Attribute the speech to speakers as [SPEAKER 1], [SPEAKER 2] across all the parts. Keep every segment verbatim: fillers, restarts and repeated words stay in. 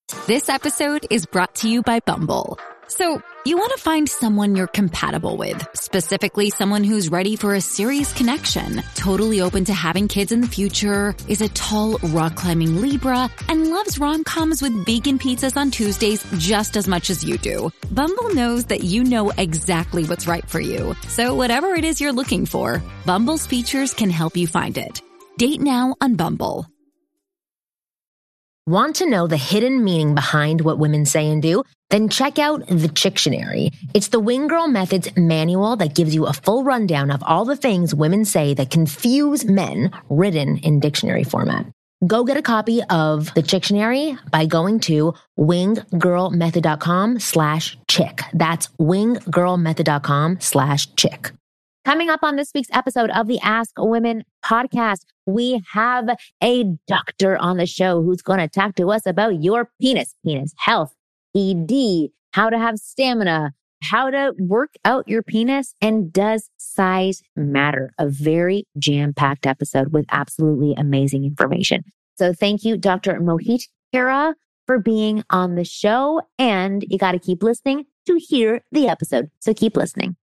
[SPEAKER 1] This episode is brought to you by Bumble. So, you want to find someone you're compatible with, specifically someone who's ready for a serious connection, totally open to having kids in the future, is a tall, rock-climbing Libra, and loves rom-coms with vegan pizzas on Tuesdays just as much as you do. Bumble knows that you know exactly what's right for you. So whatever it is you're looking for, Bumble's features can help you find it. Date now on Bumble.
[SPEAKER 2] Want to know the hidden meaning behind what women say and do? Then check out The Chictionary. It's the Wing Girl Method's manual that gives you a full rundown of all the things women say that confuse men, written in dictionary format. Go get a copy of The Chictionary by going to winggirlmethod.com slash chick. That's winggirlmethod.com slash chick. Coming up on this week's episode of the Ask Women podcast, we have a doctor on the show who's going to talk to us about your penis, penis health, E D, how to have stamina, how to work out your penis, and does size matter? A very jam-packed episode with absolutely amazing information. So thank you, Doctor Mohit Khera, for being on the show. And you got to keep listening to hear the episode. So keep listening.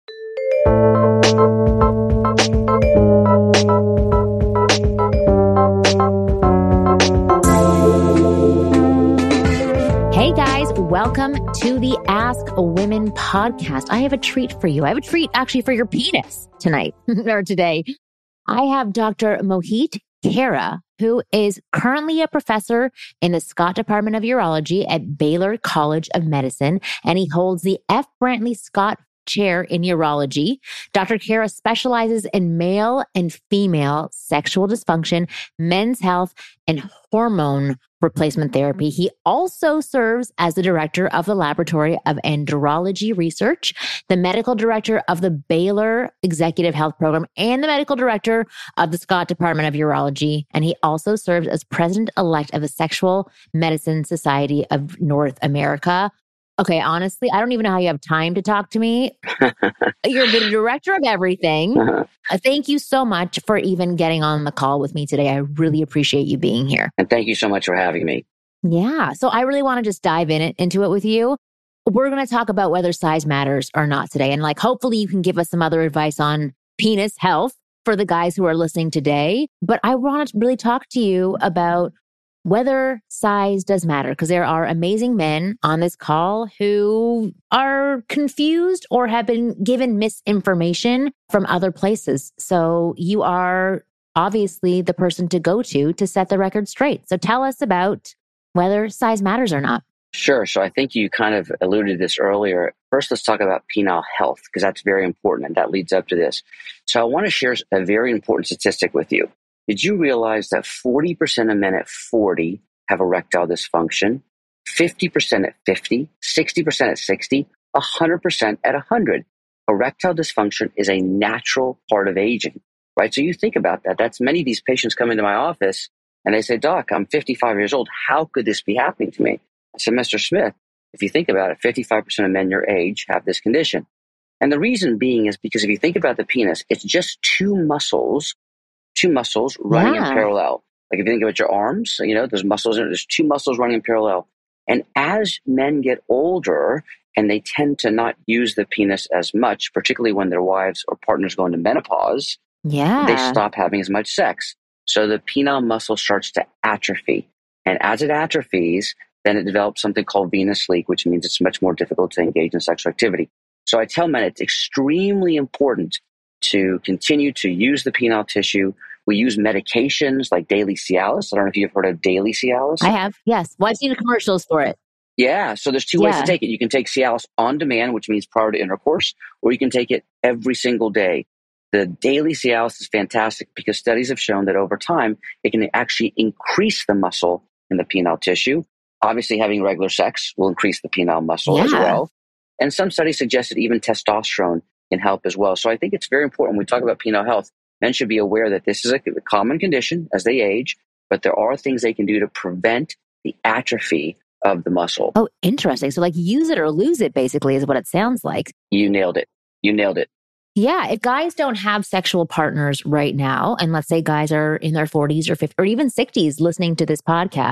[SPEAKER 2] Hey guys, welcome to the Ask Women podcast. I have a treat for you. I have a treat actually for your penis tonight or today. I have Doctor Mohit Khera, who is currently a professor in the Scott Department of Urology at Baylor College of Medicine, and he holds the F. Brantley Scott Chair in Urology. Doctor Khera specializes in male and female sexual dysfunction, men's health, and hormone replacement therapy. He also serves as the director of the Laboratory of Andrology Research, the medical director of the Baylor Executive Health Program, and the medical director of the Scott Department of Urology. And he also serves as president-elect of the Sexual Medicine Society of North America. Okay, honestly, I don't even know how you have time to talk to me. You're the director of everything. Uh-huh. Uh, thank you so much for even getting on the call with me today. I really appreciate you being here.
[SPEAKER 3] And thank you so much for having me.
[SPEAKER 2] Yeah, so I really want to just dive in it, into it with you. We're going to talk about whether size matters or not today. And like, hopefully you can give us some other advice on penis health for the guys who are listening today. But I want to really talk to you about whether size does matter, because there are amazing men on this call who are confused or have been given misinformation from other places. So you are obviously the person to go to to set the record straight. So tell us about whether size matters or not.
[SPEAKER 3] Sure. So I think you kind of alluded to this earlier. First, let's talk about penile health, because that's very important, and that leads up to this. So I want to share a very important statistic with you. Did you realize that forty percent of men at forty have erectile dysfunction, fifty percent at fifty, sixty percent at sixty, one hundred percent at one hundred? Erectile dysfunction is a natural part of aging, right? So you think about that. That's many of these patients come into my office and they say, Doc, I'm fifty-five years old. How could this be happening to me? I said, Mister Smith, if you think about it, fifty-five percent of men your age have this condition. And the reason being is because if you think about the penis, it's just two muscles two muscles running
[SPEAKER 2] yeah.
[SPEAKER 3] in parallel. Like if you think about your arms, you know, there's muscles in it, there's two muscles running in parallel. And as men get older and they tend to not use the penis as much, particularly when their wives or partners go into menopause,
[SPEAKER 2] yeah.
[SPEAKER 3] they stop having as much sex. So the penile muscle starts to atrophy. And as it atrophies, then it develops something called venous leak, which means it's much more difficult to engage in sexual activity. So I tell men it's extremely important to continue to use the penile tissue. We use medications like daily Cialis. I don't know if you've heard of daily Cialis.
[SPEAKER 2] I have, yes. Well, I've seen the commercials for it.
[SPEAKER 3] Yeah, so there's two
[SPEAKER 2] yeah.
[SPEAKER 3] ways to take it. You can take Cialis on demand, which means prior to intercourse, or you can take it every single day. The daily Cialis is fantastic because studies have shown that over time, it can actually increase the muscle in the penile tissue. Obviously, having regular sex will increase the penile muscle
[SPEAKER 2] yeah.
[SPEAKER 3] as well. And some studies suggest that even testosterone can help as well. So I think it's very important when we talk about penile health, men should be aware that this is a common condition as they age, but there are things they can do to prevent the atrophy of the muscle.
[SPEAKER 2] Oh, interesting. So like use it or lose it basically is what it sounds like.
[SPEAKER 3] You nailed it. You nailed it.
[SPEAKER 2] Yeah. If guys don't have sexual partners right now, and let's say guys are in their forties or fifties or even sixties listening to this podcast,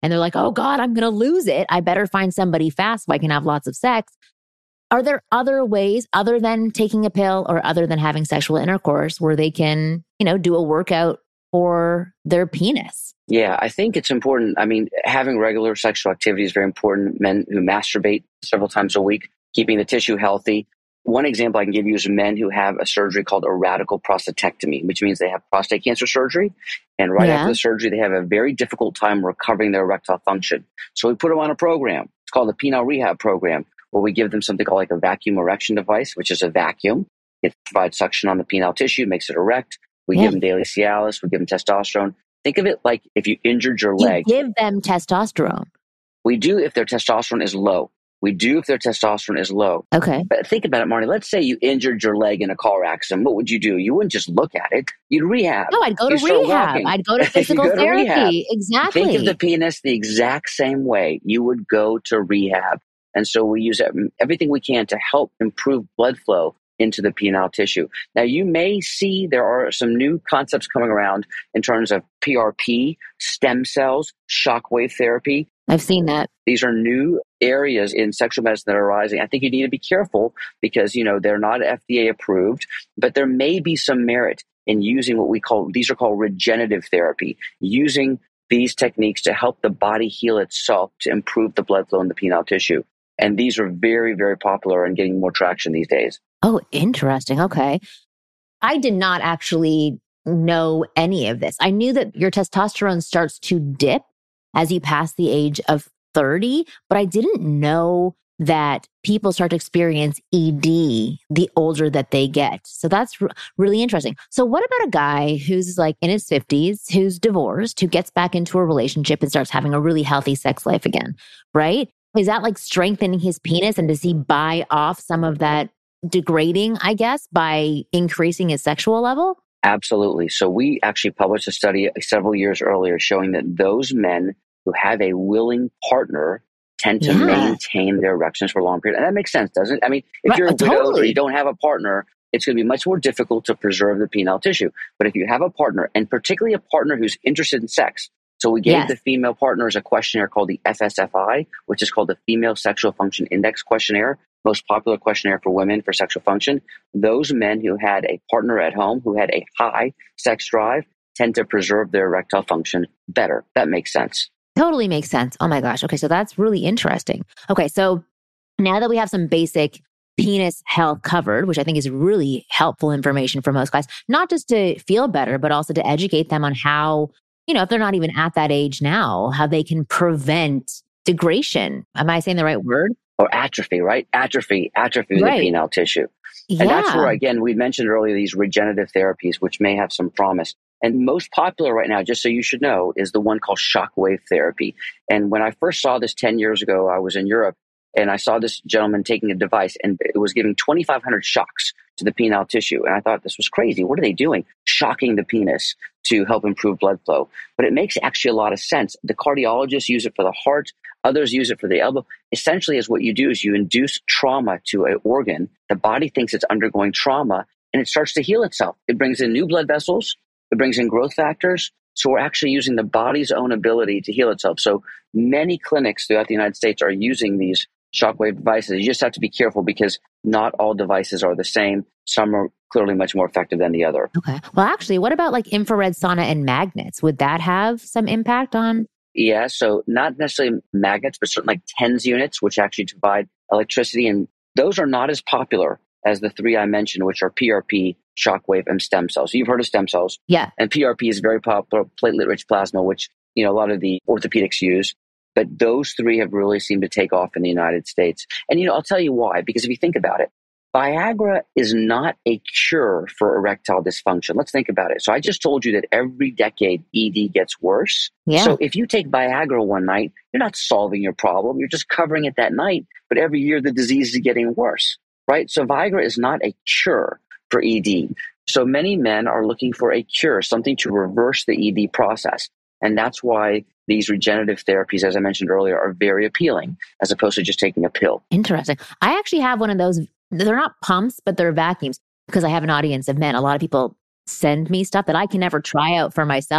[SPEAKER 2] and they're like, oh God, I'm going to lose it. I better find somebody fast so I can have lots of sex. Are there other ways other than taking a pill or other than having sexual intercourse where they can, you know, do a workout for their penis?
[SPEAKER 3] Yeah, I think it's important. I mean, having regular sexual activity is very important. Men who masturbate several times a week, keeping the tissue healthy. One example I can give you is men who have a surgery called a radical prostatectomy, which means they have prostate cancer surgery. And right
[SPEAKER 2] Yeah.
[SPEAKER 3] after the surgery, they have a very difficult time recovering their erectile function. So we put them on a program. It's called the penile rehab program, where we give them something called like a vacuum erection device, which is a vacuum. It provides suction on the penile tissue, makes it erect. We
[SPEAKER 2] Yeah.
[SPEAKER 3] give them daily Cialis. We give them testosterone. Think of it like if you injured your
[SPEAKER 2] You
[SPEAKER 3] leg.
[SPEAKER 2] give them testosterone.
[SPEAKER 3] We do if their testosterone is low. We do if their testosterone is low.
[SPEAKER 2] Okay.
[SPEAKER 3] But think about it, Marnie. Let's say you injured your leg in a car accident. What would you do? You wouldn't just look at it. You'd rehab.
[SPEAKER 2] No, I'd go to
[SPEAKER 3] You'd start
[SPEAKER 2] rehab.
[SPEAKER 3] walking.
[SPEAKER 2] I'd go to
[SPEAKER 3] You
[SPEAKER 2] physical
[SPEAKER 3] go to rehab.
[SPEAKER 2] therapy. Exactly.
[SPEAKER 3] Think of the penis the exact same way. You would go to rehab. And so we use everything we can to help improve blood flow into the penile tissue. Now, you may see there are some new concepts coming around in terms of P R P, stem cells, shockwave therapy.
[SPEAKER 2] I've seen that.
[SPEAKER 3] These are new areas in sexual medicine that are rising. I think you need to be careful because, you know, they're not F D A approved, but there may be some merit in using what we call, these are called regenerative therapy, using these techniques to help the body heal itself to improve the blood flow in the penile tissue. And these are very, very popular and getting more traction these days.
[SPEAKER 2] Oh, interesting. Okay. I did not actually know any of this. I knew that your testosterone starts to dip as you pass the age of thirty, but I didn't know that people start to experience E D the older that they get. So that's r- really interesting. So what about a guy who's like in his fifties, who's divorced, who gets back into a relationship and starts having a really healthy sex life again, right? Is that like strengthening his penis, and does he buy off some of that degrading, I guess, by increasing his sexual level?
[SPEAKER 3] Absolutely. So we actually published a study several years earlier showing that those men who have a willing partner tend to
[SPEAKER 2] Yeah.
[SPEAKER 3] maintain their erections for a long period. And that makes sense, doesn't it? I mean, if
[SPEAKER 2] Right,
[SPEAKER 3] you're
[SPEAKER 2] uh,
[SPEAKER 3] widowed or
[SPEAKER 2] totally.
[SPEAKER 3] you don't have a partner, it's going to be much more difficult to preserve the penile tissue. But if you have a partner, and particularly a partner who's interested in sex, so we gave
[SPEAKER 2] Yes.
[SPEAKER 3] the female partners a questionnaire called the F S F I, which is called the Female Sexual Function Index Questionnaire, most popular questionnaire for women for sexual function. Those men who had a partner at home who had a high sex drive tend to preserve their erectile function better. That makes sense.
[SPEAKER 2] Totally makes sense. Oh my gosh. Okay. So that's really interesting. Okay. So now that we have some basic penis health covered, which I think is really helpful information for most guys, not just to feel better, but also to educate them on how, you know, if they're not even at that age now, how they can prevent degradation. Am I saying the right word?
[SPEAKER 3] Or atrophy, right? Atrophy, atrophy of
[SPEAKER 2] Right.
[SPEAKER 3] the penile tissue.
[SPEAKER 2] Yeah.
[SPEAKER 3] And that's where, again, we mentioned earlier these regenerative therapies, which may have some promise. And most popular right now, just so you should know, is the one called shockwave therapy. And when I first saw this ten years ago, I was in Europe and I saw this gentleman taking a device and it was giving twenty-five hundred shocks to the penile tissue. And I thought this was crazy. What are they doing? Shocking the penis to help improve blood flow. But it makes actually a lot of sense. The cardiologists use it for the heart. Others use it for the elbow. Essentially, is what you do is you induce trauma to an organ. The body thinks it's undergoing trauma and it starts to heal itself. It brings in new blood vessels. It brings in growth factors. So we're actually using the body's own ability to heal itself. So many clinics throughout the United States are using these shockwave devices. You just have to be careful because not all devices are the same. Some are clearly much more effective than the other.
[SPEAKER 2] Okay. Well, actually, what about like infrared sauna and magnets? Would that have some impact on?
[SPEAKER 3] Yeah, so not necessarily magnets, but certainly like TENS units, which actually provide electricity. And those are not as popular as the three I mentioned, which are P R P, shockwave, and stem cells. So you've heard of stem cells.
[SPEAKER 2] Yeah.
[SPEAKER 3] And P R P is very popular, platelet-rich plasma, which, you know, a lot of the orthopedics use. But those three have really seemed to take off in the United States. And, you know, I'll tell you why, because if you think about it, Viagra is not a cure for erectile dysfunction. Let's think about it. So I just told you that every decade E D gets worse.
[SPEAKER 2] Yeah.
[SPEAKER 3] So if you take Viagra one night, you're not solving your problem. You're just covering it that night. But every year the disease is getting worse, right? So Viagra is not a cure for E D. So many men are looking for a cure, something to reverse the E D process. And that's why these regenerative therapies, as I mentioned earlier, are very appealing as opposed to just taking a pill.
[SPEAKER 2] Interesting. I actually have one of those. They're not pumps, but they're vacuums because I have an audience of men. A lot of people send me stuff that I can never try out for myself.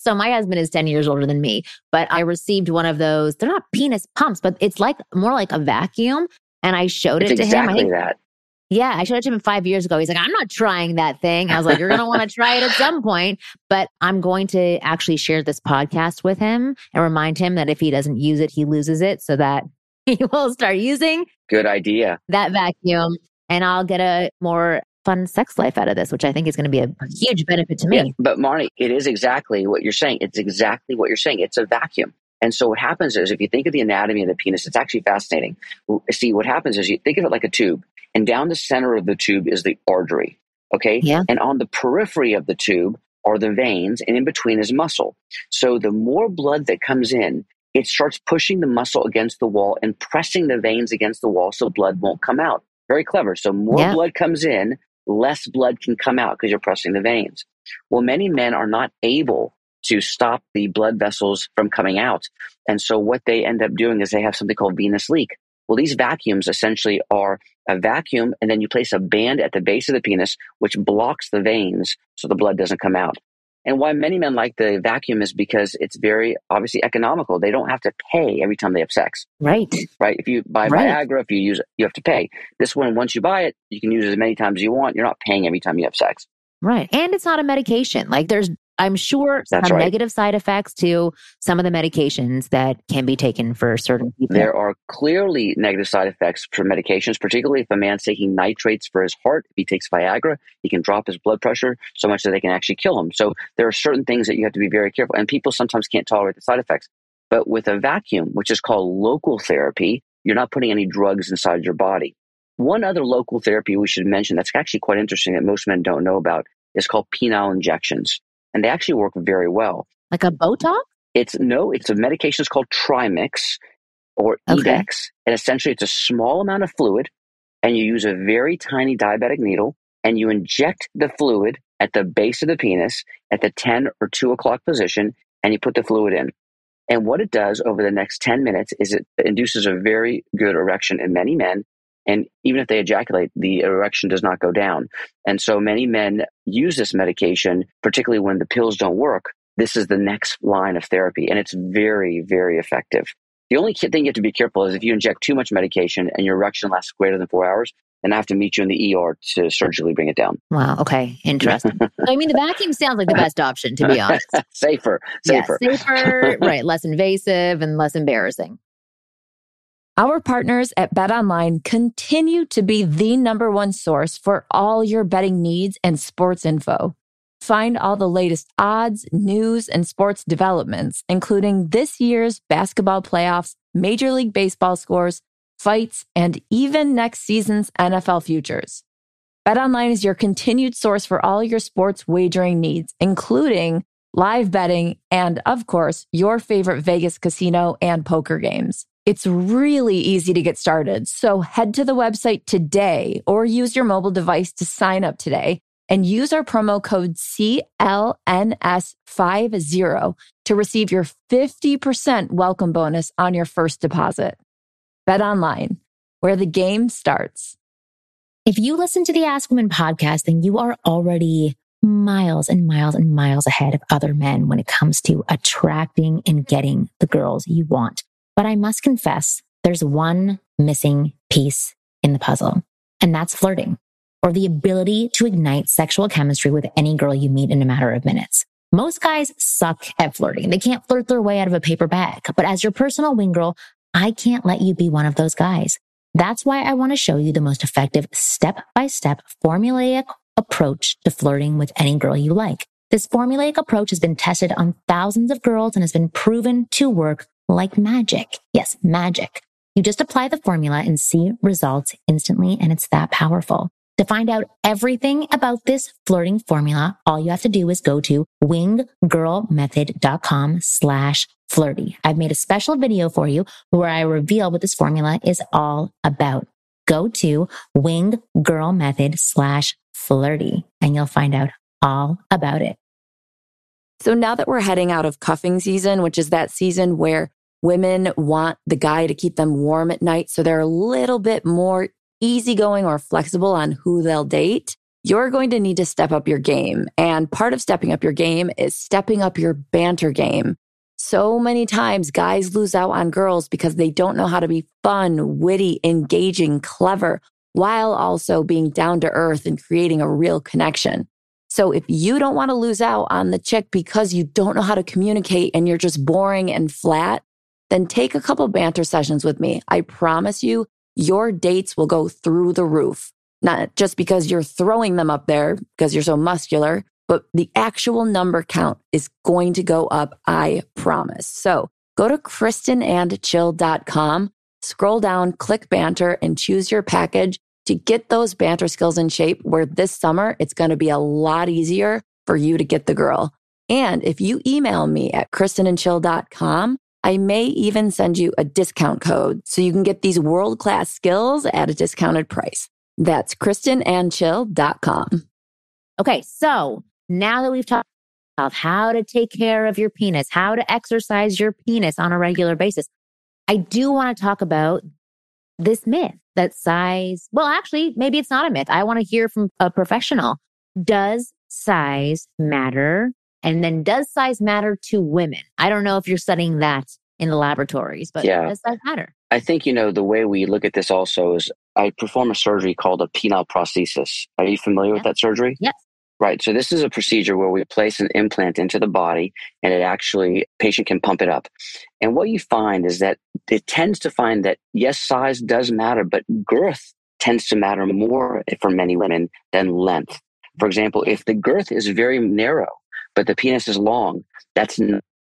[SPEAKER 2] So my husband is ten years older than me, but I received one of those. They're not penis pumps, but it's like more like a vacuum. And I showed
[SPEAKER 3] It's
[SPEAKER 2] it to
[SPEAKER 3] exactly
[SPEAKER 2] him. I think,
[SPEAKER 3] that.
[SPEAKER 2] yeah, I showed it to him five years ago. He's like, I'm not trying that thing. I was like, you're going to want to try it at some point, but I'm going to actually share this podcast with him and remind him that if he doesn't use it, he loses it, so that he will start using
[SPEAKER 3] Good idea.
[SPEAKER 2] that vacuum, and I'll get a more fun sex life out of this, which I think is going to be a huge benefit to me.
[SPEAKER 3] Yeah, but Marnie, it is exactly what you're saying. It's exactly what you're saying. It's a vacuum. And so what happens is, if you think of the anatomy of the penis, it's actually fascinating. See, what happens is you think of it like a tube, and down the center of the tube is the artery, okay?
[SPEAKER 2] Yeah.
[SPEAKER 3] And on the periphery of the tube are the veins, and in between is muscle. So the more blood that comes in, it starts pushing the muscle against the wall and pressing the veins against the wall so blood won't come out. Very clever. So more
[SPEAKER 2] Yeah.
[SPEAKER 3] blood comes in, less blood can come out because you're pressing the veins. Well, many men are not able to stop the blood vessels from coming out. And so what they end up doing is they have something called venous leak. Well, these vacuums essentially are a vacuum, and then you place a band at the base of the penis, which blocks the veins so the blood doesn't come out. And why many men like the vacuum is because it's very obviously economical. They don't have to pay every time they have sex.
[SPEAKER 2] Right.
[SPEAKER 3] Right? If you buy
[SPEAKER 2] Right.
[SPEAKER 3] Viagra, if you use it, you have to pay. This one, once you buy it, you can use it as many times as you want. You're not paying every time you have sex.
[SPEAKER 2] Right. And it's not a medication. Like there's, I'm sure,
[SPEAKER 3] That's
[SPEAKER 2] some
[SPEAKER 3] right.
[SPEAKER 2] negative side effects to some of the medications that can be taken for certain people.
[SPEAKER 3] There are clearly negative side effects for medications, particularly if a man's taking nitrates for his heart. If he takes Viagra, he can drop his blood pressure so much that they can actually kill him. So there are certain things that you have to be very careful. And people sometimes can't tolerate the side effects. But with a vacuum, which is called local therapy, you're not putting any drugs inside your body. One other local therapy we should mention that's actually quite interesting that most men don't know about is called penile injections. And they actually work very well.
[SPEAKER 2] Like a Botox?
[SPEAKER 3] It's no, it's a medication. It's called Trimix or
[SPEAKER 2] Okay.
[SPEAKER 3] Edex. And essentially it's a small amount of fluid, and you use a very tiny diabetic needle, and you inject the fluid at the base of the penis at the ten or two o'clock position, and you put the fluid in. And what it does over the next ten minutes is it induces a very good erection in many men. And even if they ejaculate, the erection does not go down. And so many men use this medication, particularly when the pills don't work. This is the next line of therapy, and it's very, very effective. The only thing you have to be careful is if you inject too much medication and your erection lasts greater than four hours, then I have to meet you in the E R to surgically bring it down.
[SPEAKER 2] Wow. Okay. Interesting. So, I mean, the vacuum sounds like the best option, to be honest.
[SPEAKER 3] safer, safer.
[SPEAKER 2] Yeah, safer, right. Less invasive and less embarrassing.
[SPEAKER 4] Our partners at BetOnline continue to be the number one source for all your betting needs and sports info. Find all the latest odds, news, and sports developments, including this year's basketball playoffs, Major League Baseball scores, fights, and even next season's N F L futures. BetOnline is your continued source for all your sports wagering needs, including live betting and, of course, your favorite Vegas casino and poker games. It's really easy to get started, so head to the website today or use your mobile device to sign up today and use our promo code C L N S fifty to receive your fifty percent welcome bonus on your first deposit. BetOnline, where the game starts.
[SPEAKER 2] If you listen to the Ask Women podcast, then you are already miles and miles and miles ahead of other men when it comes to attracting and getting the girls you want. But I must confess, there's one missing piece in the puzzle, and that's flirting, or the ability to ignite sexual chemistry with any girl you meet in a matter of minutes. Most guys suck at flirting. They can't flirt their way out of a paper bag. But as your personal wing girl, I can't let you be one of those guys. That's why I want to show you the most effective step-by-step formulaic approach to flirting with any girl you like. This formulaic approach has been tested on thousands of girls and has been proven to work like magic. Yes, magic. You just apply the formula and see results instantly, and it's that powerful. To find out everything about this flirting formula, all you have to do is go to winggirlmethod.com slash flirty. I've made a special video for you where I reveal what this formula is all about. Go to winggirlmethod slash flirty and you'll find out all about it.
[SPEAKER 4] So now that we're heading out of cuffing season, which is that season where women want the guy to keep them warm at night, so they're a little bit more easygoing or flexible on who they'll date, you're going to need to step up your game. And part of stepping up your game is stepping up your banter game. So many times guys lose out on girls because they don't know how to be fun, witty, engaging, clever, while also being down to earth and creating a real connection. So if you don't want to lose out on the chick because you don't know how to communicate and you're just boring and flat, then take a couple banter sessions with me. I promise you, your dates will go through the roof. Not just because you're throwing them up there because you're so muscular, but the actual number count is going to go up, I promise. So go to kristen and chill dot com, scroll down, click banter, and choose your package to get those banter skills in shape where this summer it's going to be a lot easier for you to get the girl. And if you email me at kristen and chill dot com, I may even send you a discount code so you can get these world-class skills at a discounted price. That's kristen and chill dot com.
[SPEAKER 2] Okay, so now that we've talked about how to take care of your penis, how to exercise your penis on a regular basis, I do want to talk about this myth that size, well, actually, maybe it's not a myth. I want to hear from a professional. Does size matter? And then does size matter to women? I don't know if you're studying that in the laboratories, but
[SPEAKER 3] yeah.
[SPEAKER 2] does size matter?
[SPEAKER 3] I think, you know, the way we look at this also is I perform a surgery called a penile prosthesis. Are you familiar
[SPEAKER 2] Yeah.
[SPEAKER 3] with that surgery?
[SPEAKER 2] Yes.
[SPEAKER 3] Right. So this is a procedure where we place an implant into the body and it actually, patient can pump it up. And what you find is that it tends to find that, yes, size does matter, but girth tends to matter more for many women than length. For example, if the girth is very narrow, but the penis is long, that's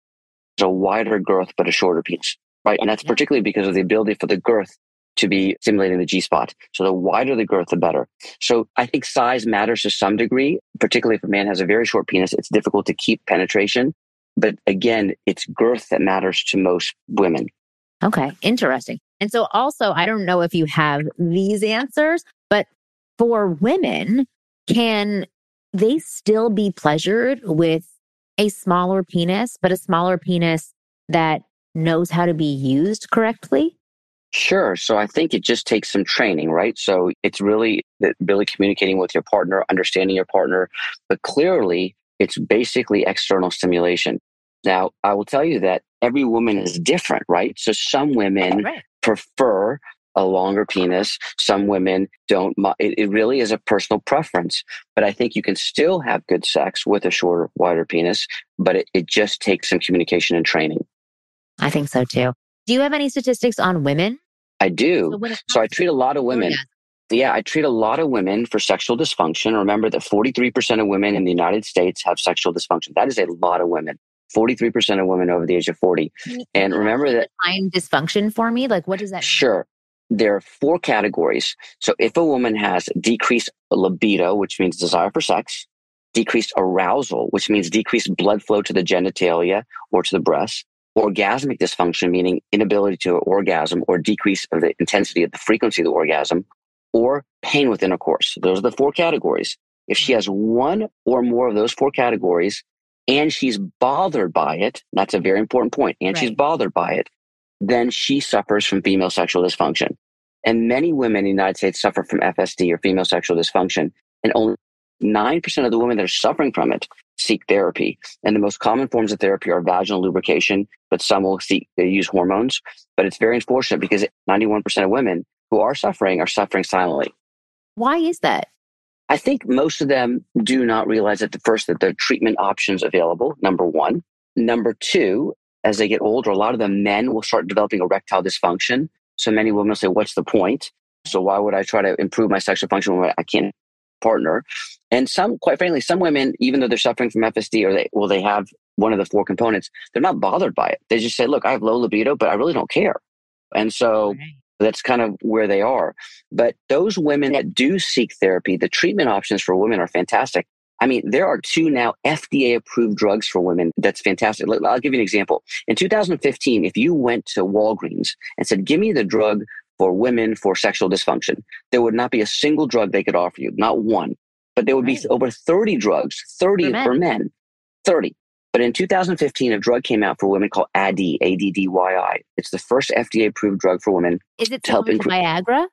[SPEAKER 3] a wider girth, but a shorter penis. Right. And that's
[SPEAKER 2] Yeah.
[SPEAKER 3] particularly because of the ability for the girth to be stimulating the G-spot. So the wider the girth, the better. So I think size matters to some degree, particularly if a man has a very short penis. It's difficult to keep penetration. But again, it's girth that matters to most women.
[SPEAKER 2] Okay, interesting. And so also, I don't know if you have these answers, but for women, can they still be pleasured with a smaller penis, but a smaller penis that knows how to be used correctly?
[SPEAKER 3] Sure. So I think it just takes some training, right? So it's really, really communicating with your partner, understanding your partner, but clearly it's basically external stimulation. Now, I will tell you that every woman is different, right? So some women
[SPEAKER 2] Right.
[SPEAKER 3] prefer a longer penis. Some women don't. It, it really is a personal preference. But I think you can still have good sex with a shorter, wider penis, but it, it just takes some communication and training.
[SPEAKER 2] I think so too. Do you have any statistics on women?
[SPEAKER 3] I do.
[SPEAKER 2] So, when it
[SPEAKER 3] So I
[SPEAKER 2] comes to
[SPEAKER 3] treat a lot of women.
[SPEAKER 2] orgasm-
[SPEAKER 3] Yeah, I treat a lot of women for sexual dysfunction. Remember that forty-three percent of women in the United States have sexual dysfunction. That is a lot of women. forty-three percent of women over the age of forty.
[SPEAKER 2] Can you-
[SPEAKER 3] And
[SPEAKER 2] can you
[SPEAKER 3] remember
[SPEAKER 2] actually
[SPEAKER 3] that,
[SPEAKER 2] define dysfunction for me? Like, what does that mean?
[SPEAKER 3] sure, there are four categories. So if a woman has decreased libido, which means desire for sex, decreased arousal, which means decreased blood flow to the genitalia or to the breasts, orgasmic dysfunction, meaning inability to orgasm or decrease of the intensity of the frequency of the orgasm, or pain with intercourse. Those are the four categories. If she has one or more of those four categories and she's bothered by it, that's a very important point, and she's
[SPEAKER 2] Right.
[SPEAKER 3] bothered by it, then she suffers from female sexual dysfunction. And many women in the United States suffer from F S D or female sexual dysfunction. And only nine percent of the women that are suffering from it seek therapy. And the most common forms of therapy are vaginal lubrication, but some will seek, they use hormones. But it's very unfortunate because ninety-one percent of women who are suffering are suffering silently.
[SPEAKER 2] Why is that?
[SPEAKER 3] I think most of them do not realize at the first that there are treatment options available, number one. Number two, as they get older, a lot of the men will start developing erectile dysfunction. So many women will say, what's the point? So why would I try to improve my sexual function when I can't partner? And some, quite frankly, some women, even though they're suffering from F S D or they, well, they have one of the four components, they're not bothered by it. They just say, look, I have low libido, but I really don't care. And so
[SPEAKER 2] Right.
[SPEAKER 3] that's kind of where they are. But those women that do seek therapy, the treatment options for women are fantastic. I mean, there are two now F D A-approved drugs for women. That's fantastic. I'll give you an example. In two thousand fifteen, if you went to Walgreens and said, give me the drug for women for sexual dysfunction, there would not be a single drug they could offer you, not one. But there would
[SPEAKER 2] Right.
[SPEAKER 3] be over thirty drugs, thirty
[SPEAKER 2] For men.
[SPEAKER 3] for men, thirty. But in two thousand fifteen, a drug came out for women called A D D Y, A D D Y I. It's the first F D A-approved drug for women
[SPEAKER 2] Is it
[SPEAKER 3] to help
[SPEAKER 2] similar to
[SPEAKER 3] improve.
[SPEAKER 2] Viagra?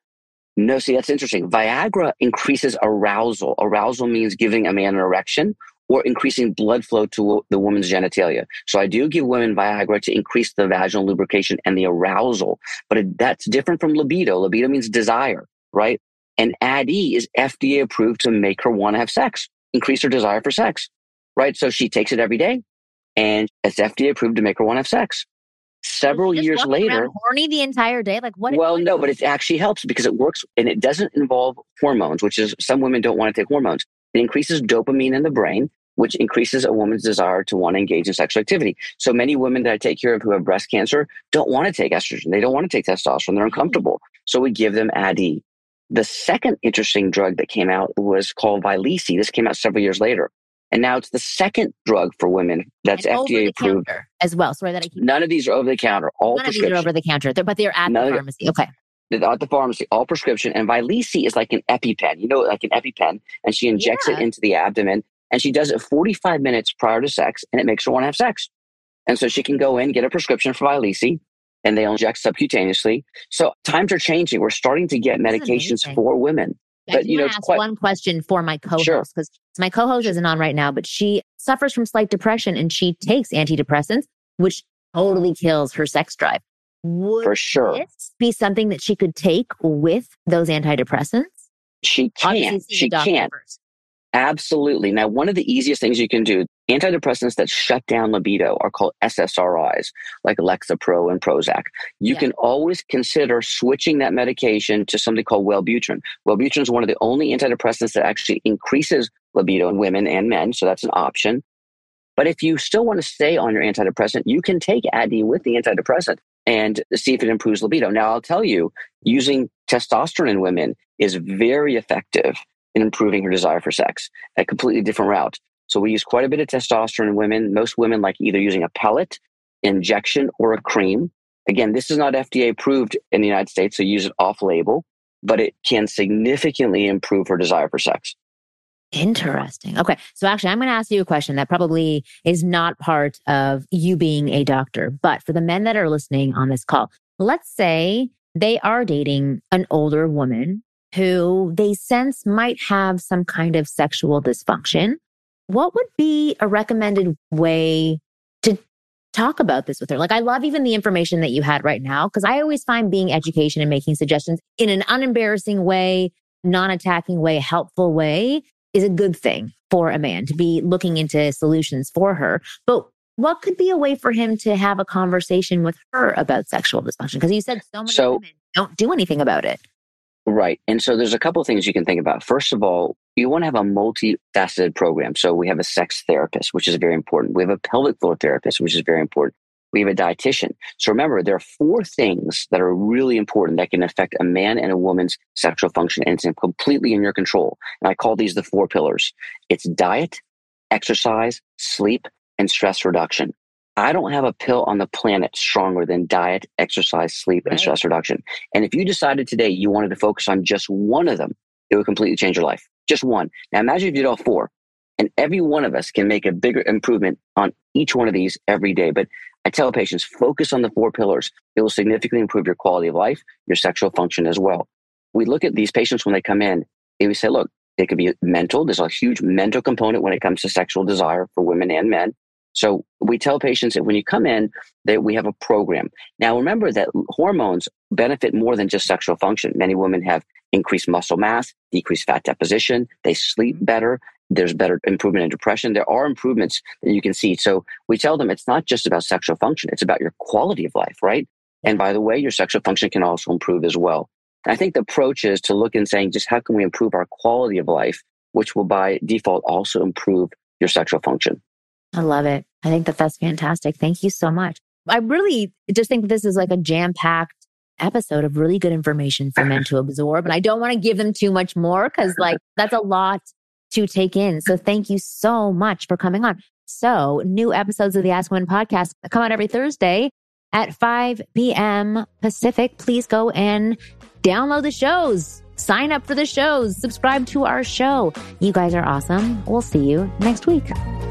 [SPEAKER 3] No, see, that's interesting. Viagra increases arousal. Arousal means giving a man an erection or increasing blood flow to the woman's genitalia. So I do give women Viagra to increase the vaginal lubrication and the arousal, but it, that's different from libido. Libido means desire, right? And A D E is F D A approved to make her want to have sex, increase her desire for sex, right? So she takes it every day and it's F D A approved to make her want to have sex. Several
[SPEAKER 2] just
[SPEAKER 3] years later,
[SPEAKER 2] horny the entire day. Like what?
[SPEAKER 3] Well,
[SPEAKER 2] what
[SPEAKER 3] no, but it actually helps because it works and it doesn't involve hormones, which is some women don't want to take hormones. It increases dopamine in the brain, which increases a woman's desire to want to engage in sexual activity. So many women that I take care of who have breast cancer don't want to take estrogen. They don't want to take testosterone. They're uncomfortable. So we give them A D E. The second interesting drug that came out was called Vyleesi. This came out several years later. And now it's the second drug for women that's
[SPEAKER 2] and
[SPEAKER 3] F D A approved
[SPEAKER 2] as well. Sorry that I keep.
[SPEAKER 3] None of these are over the counter. All
[SPEAKER 2] None of
[SPEAKER 3] prescription.
[SPEAKER 2] these are over the counter, They're, but they're at
[SPEAKER 3] None
[SPEAKER 2] the
[SPEAKER 3] of-
[SPEAKER 2] pharmacy. Okay.
[SPEAKER 3] They're at the pharmacy, all prescription. And Vyleesi is like an EpiPen, you know, like an EpiPen. And she injects
[SPEAKER 2] Yeah.
[SPEAKER 3] it into the abdomen and she does it forty-five minutes prior to sex and it makes her want to have sex. And so she can go in, get a prescription for Vyleesi and they inject subcutaneously. So times are changing. We're starting to get medications
[SPEAKER 2] amazing.
[SPEAKER 3] for women.
[SPEAKER 2] I
[SPEAKER 3] But,
[SPEAKER 2] do
[SPEAKER 3] you know,
[SPEAKER 2] want
[SPEAKER 3] it's
[SPEAKER 2] to ask
[SPEAKER 3] quite-
[SPEAKER 2] one question for my co-host
[SPEAKER 3] Sure.
[SPEAKER 2] because my co-host isn't on right now, but she suffers from slight depression and she takes antidepressants, which totally kills her sex drive. Would
[SPEAKER 3] For sure.
[SPEAKER 2] this be something that she could take with those antidepressants?
[SPEAKER 3] She
[SPEAKER 2] Obviously,
[SPEAKER 3] can.
[SPEAKER 2] see the
[SPEAKER 3] She
[SPEAKER 2] doctor
[SPEAKER 3] can.
[SPEAKER 2] first.
[SPEAKER 3] Absolutely. Now, one of the easiest things you can do, antidepressants that shut down libido are called S S R Is, like Lexapro and Prozac. You
[SPEAKER 2] Yeah.
[SPEAKER 3] can always consider switching that medication to something called Wellbutrin. Wellbutrin is one of the only antidepressants that actually increases libido in women and men, so that's an option. But if you still want to stay on your antidepressant, you can take A D E with the antidepressant and see if it improves libido. Now, I'll tell you, using testosterone in women is very effective in improving her desire for sex, a completely different route. So we use quite a bit of testosterone in women. Most women like either using a pellet, injection, or a cream. Again, this is not F D A approved in the United States, so use it off label, but it can significantly improve her desire for sex.
[SPEAKER 2] Interesting. Okay. So actually, I'm going to ask you a question that probably is not part of you being a doctor, but for the men that are listening on this call, let's say they are dating an older woman who they sense might have some kind of sexual dysfunction. What would be a recommended way to talk about this with her? Like, I love even the information that you had right now, because I always find being education and making suggestions in an unembarrassing way, non-attacking way, helpful way is a good thing for a man to be looking into solutions for her. But what could be a way for him to have a conversation with her about sexual dysfunction? Because you said so many
[SPEAKER 3] So-
[SPEAKER 2] women don't do anything about it.
[SPEAKER 3] Right. And so there's a couple of things you can think about. First of all, you want to have a multifaceted program. So we have a sex therapist, which is very important. We have a pelvic floor therapist, which is very important. We have a dietitian. So remember, there are four things that are really important that can affect a man and a woman's sexual function, and it's completely in your control. And I call these the four pillars. It's diet, exercise, sleep, and stress reduction. I don't have a pill on the planet stronger than diet, exercise, sleep, and
[SPEAKER 2] Right.
[SPEAKER 3] stress reduction. And if you decided today you wanted to focus on just one of them, it would completely change your life. Just one. Now imagine if you did all four, and every one of us can make a bigger improvement on each one of these every day. But I tell patients, focus on the four pillars. It will significantly improve your quality of life, your sexual function as well. We look at these patients when they come in, and we say, look, it could be mental. There's a huge mental component when it comes to sexual desire for women and men. So we tell patients that when you come in, that we have a program. Now, remember that hormones benefit more than just sexual function. Many women have increased muscle mass, decreased fat deposition. They sleep better. There's better improvement in depression. There are improvements that you can see. So we tell them it's not just about sexual function. It's about your quality of life, right? And by the way, your sexual function can also improve as well. I think the approach is to look and saying, just how can we improve our quality of life, which will by default also improve your sexual function.
[SPEAKER 2] I love it. I think that that's fantastic. Thank you so much. I really just think this is like a jam-packed episode of really good information for men to absorb. And I don't want to give them too much more because like that's a lot to take in. So thank you so much for coming on. So new episodes of the Ask Women podcast come out every Thursday at five p.m. Pacific. Please go and download the shows, sign up for the shows, subscribe to our show. You guys are awesome. We'll see you next week.